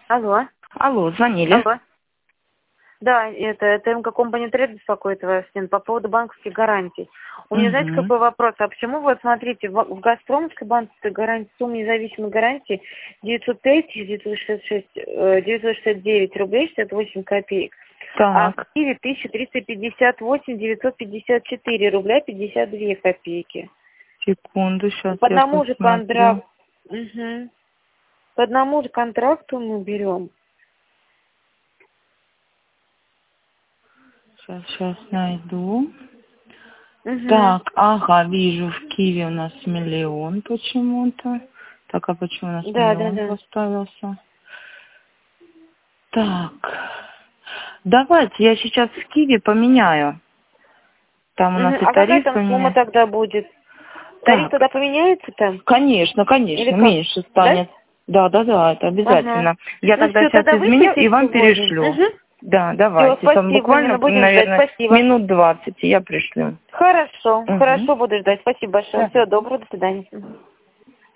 Алло. Алло, звонили. Алло. Да, это МК Company Trade беспокоит вас, по поводу банковских гарантий. У меня, знаете, какой вопрос? А почему, вот смотрите, в Газпромской банковской гарантии, сумма независимой гарантии 969 рублей 68 копеек, а Так, в Киеве 1358 954 рубля 52 копейки. секунду, сейчас По я одному же посмотрю. контракту. Угу. По одному же контракту мы берем. Сейчас найду. Угу. Так, ага, вижу, в Киеве у нас миллион почему-то. Так, а почему у нас Да. миллион поставился? Так, давайте я сейчас в Киеве поменяю. Там у нас и А какая тариф там сумма поменяется. тогда будет? Тариф Так, тогда поменяется там? конечно, Или как? меньше станет. Да, это Ага. обязательно. Я Ну тогда все, сейчас тогда изменю и вышлите вам сегодня. перешлю. Угу. Да, Все, давайте. Там спасибо, буквально, Нина, будем ждать. наверное, Спасибо. минут 20 я пришлю. Хорошо, Угу. хорошо, буду ждать. Спасибо большое. Всё. Всего доброго, до свидания. Мгм.